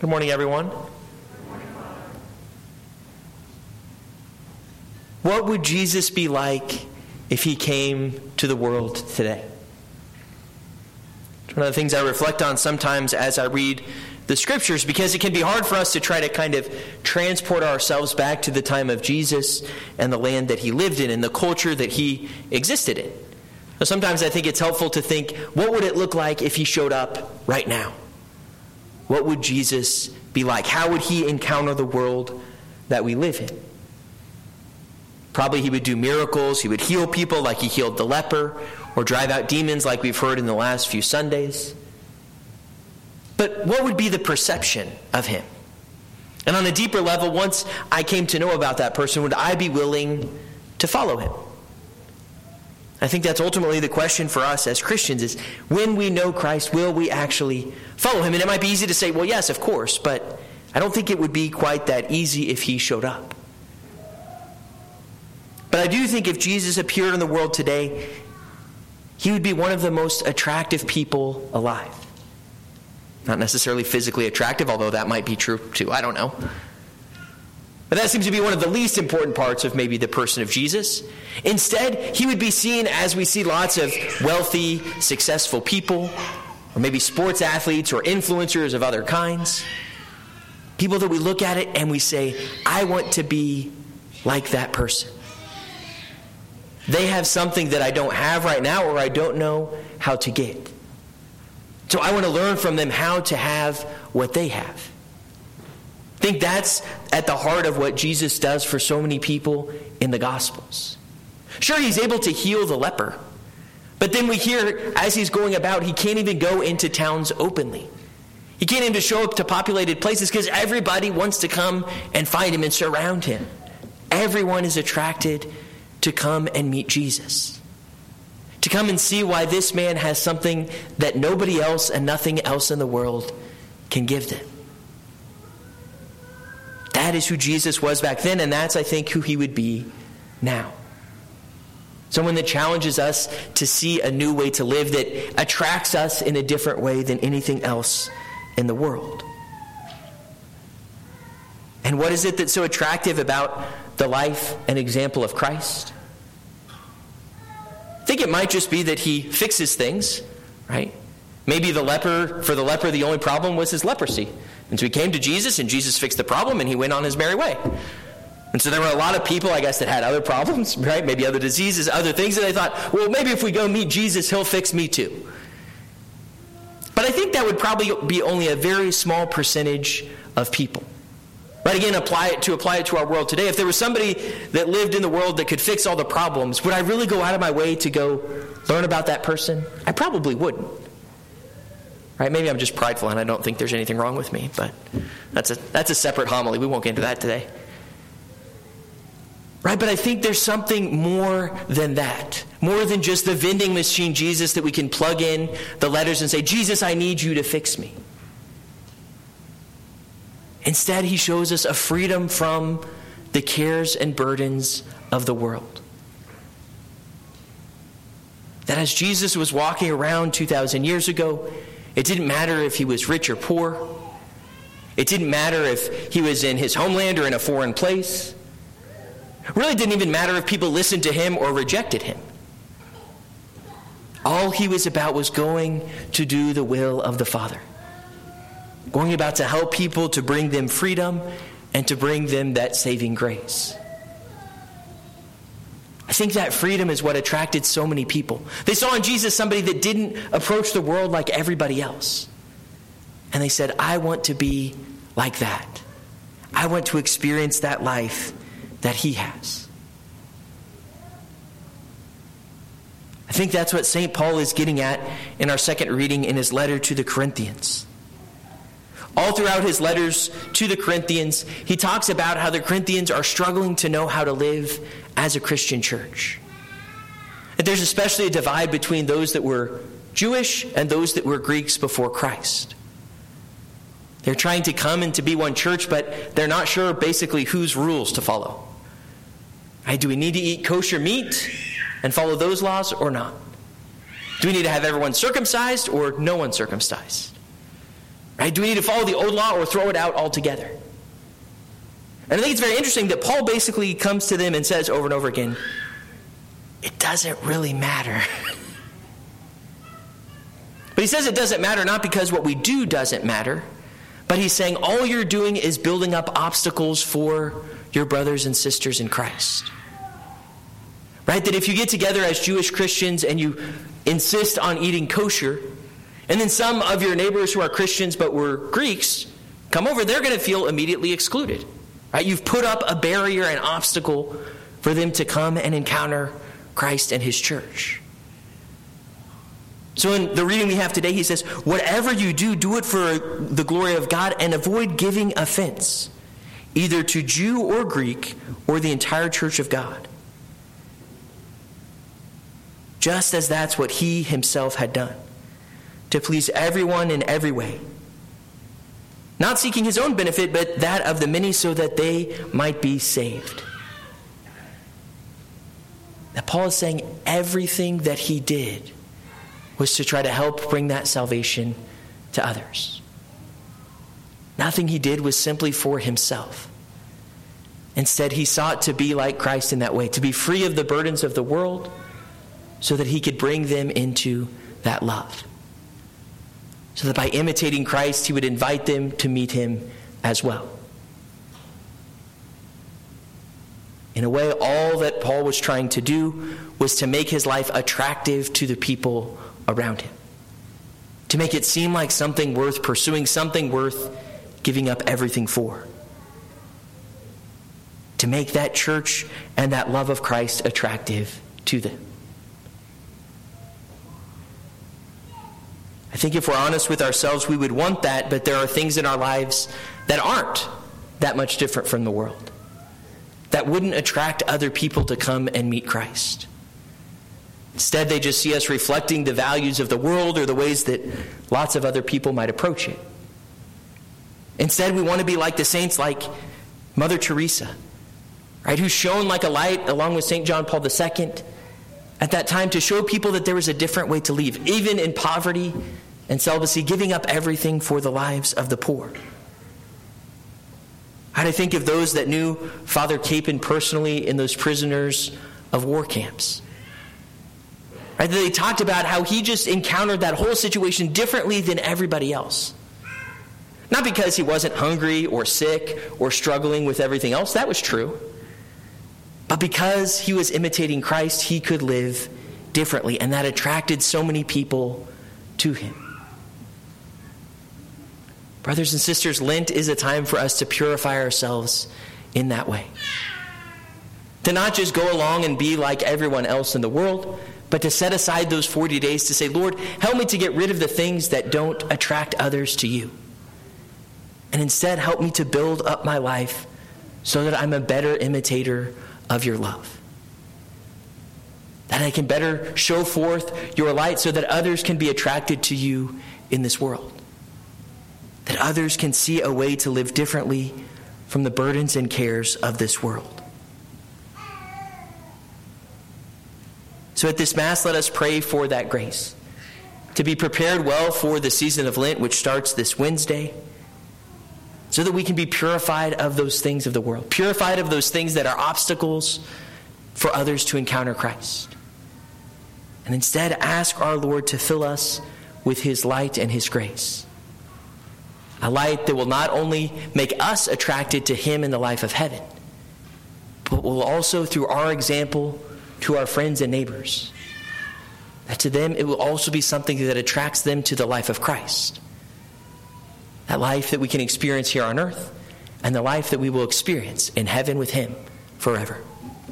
Good morning, everyone. What would Jesus be like if he came to the world today? One of the things I reflect on sometimes as I read the scriptures, because it can be hard for us to try to kind of transport ourselves back to the time of Jesus and the land that he lived in and the culture that he existed in. So sometimes I think it's helpful to think, what would it look like if he showed up right now? What would Jesus be like? How would he encounter the world that we live in? Probably he would do miracles. He would heal people like he healed the leper, or drive out demons like we've heard in the last few Sundays. But what would be the perception of him? And on a deeper level, once I came to know about that person, would I be willing to follow him? I think that's ultimately the question for us as Christians is, when we know Christ, will we actually follow him? And it might be easy to say, well, yes, of course, but I don't think it would be quite that easy if he showed up. But I do think if Jesus appeared in the world today, he would be one of the most attractive people alive. Not necessarily physically attractive, although that might be true too. I don't know. But that seems to be one of the least important parts of maybe the person of Jesus. Instead, he would be seen as we see lots of wealthy, successful people, or maybe sports athletes or influencers of other kinds. People that we look at it and we say, I want to be like that person. They have something that I don't have right now, or I don't know how to get. So I want to learn from them how to have what they have. I think that's at the heart of what Jesus does for so many people in the Gospels. Sure, he's able to heal the leper. But then we hear, as he's going about, he can't even go into towns openly. He can't even show up to populated places because everybody wants to come and find him and surround him. Everyone is attracted to come and meet Jesus. To come and see why this man has something that nobody else and nothing else in the world can give them. That is who Jesus was back then, and that's, I think, who he would be now. Someone that challenges us to see a new way to live, that attracts us in a different way than anything else in the world. And what is it that's so attractive about the life and example of Christ? I think it might just be that he fixes things, right? Maybe for the leper, the only problem was his leprosy. And so he came to Jesus, and Jesus fixed the problem, and he went on his merry way. And so there were a lot of people, I guess, that had other problems, right? Maybe other diseases, other things, and they thought, well, maybe if we go meet Jesus, he'll fix me too. But I think that would probably be only a very small percentage of people. Right, again, apply it to our world today. If there was somebody that lived in the world that could fix all the problems, would I really go out of my way to go learn about that person? I probably wouldn't. Right? Maybe I'm just prideful and I don't think there's anything wrong with me, but that's a separate homily. We won't get into that today. Right? But I think there's something more than that. More than just the vending machine Jesus that we can plug in the letters and say, Jesus, I need you to fix me. Instead, he shows us a freedom from the cares and burdens of the world. That as Jesus was walking around 2,000 years ago, it didn't matter if he was rich or poor. It didn't matter if he was in his homeland or in a foreign place. It really didn't even matter if people listened to him or rejected him. All he was about was going to do the will of the Father. Going about to help people, to bring them freedom, and to bring them that saving grace. I think that freedom is what attracted so many people. They saw in Jesus somebody that didn't approach the world like everybody else. And they said, I want to be like that. I want to experience that life that he has. I think that's what St. Paul is getting at in our second reading in his letter to the Corinthians. All throughout his letters to the Corinthians, he talks about how the Corinthians are struggling to know how to live as a Christian church. That there's especially a divide between those that were Jewish and those that were Greeks before Christ. They're trying to come and to be one church, but they're not sure basically whose rules to follow. Right? Do we need to eat kosher meat and follow those laws or not? Do we need to have everyone circumcised or no one circumcised? Right? Do we need to follow the old law or throw it out altogether? And I think it's very interesting that Paul basically comes to them and says over and over again, it doesn't really matter. But he says it doesn't matter not because what we do doesn't matter, but he's saying all you're doing is building up obstacles for your brothers and sisters in Christ. Right? That if you get together as Jewish Christians and you insist on eating kosher, and then some of your neighbors who are Christians but were Greeks come over, they're going to feel immediately excluded. Right? You've put up a barrier, an obstacle for them to come and encounter Christ and his church. So in the reading we have today, he says, whatever you do, do it for the glory of God and avoid giving offense, either to Jew or Greek or the entire church of God. Just as that's what he himself had done, to please everyone in every way. Not seeking his own benefit, but that of the many so that they might be saved. That Paul is saying everything that he did was to try to help bring that salvation to others. Nothing he did was simply for himself. Instead, he sought to be like Christ in that way, to be free of the burdens of the world so that he could bring them into that love. So that by imitating Christ, he would invite them to meet him as well. In a way, all that Paul was trying to do was to make his life attractive to the people around him. To make it seem like something worth pursuing, something worth giving up everything for. To make that church and that love of Christ attractive to them. I think if we're honest with ourselves, we would want that, but there are things in our lives that aren't that much different from the world. That wouldn't attract other people to come and meet Christ. Instead, they just see us reflecting the values of the world or the ways that lots of other people might approach it. Instead, we want to be like the saints like Mother Teresa, right, who shone like a light along with St. John Paul II at that time to show people that there was a different way to live, even in poverty and celibacy, giving up everything for the lives of the poor. I think of those that knew Father Capon personally in those prisoners of war camps. Right? They talked about how he just encountered that whole situation differently than everybody else. Not because he wasn't hungry or sick or struggling with everything else. That was true. But because he was imitating Christ, he could live differently. And that attracted so many people to him. Brothers and sisters, Lent is a time for us to purify ourselves in that way. To not just go along and be like everyone else in the world, but to set aside those 40 days to say, Lord, help me to get rid of the things that don't attract others to you. And instead, help me to build up my life so that I'm a better imitator of your love. That I can better show forth your light so that others can be attracted to you in this world. That others can see a way to live differently from the burdens and cares of this world. So at this Mass, let us pray for that grace. To be prepared well for the season of Lent, which starts this Wednesday, so that we can be purified of those things of the world. Purified of those things that are obstacles for others to encounter Christ. And instead ask our Lord to fill us with his light and his grace. A light that will not only make us attracted to him in the life of heaven, but will also, through our example, to our friends and neighbors, that to them it will also be something that attracts them to the life of Christ. That life that we can experience here on earth, and the life that we will experience in heaven with him forever.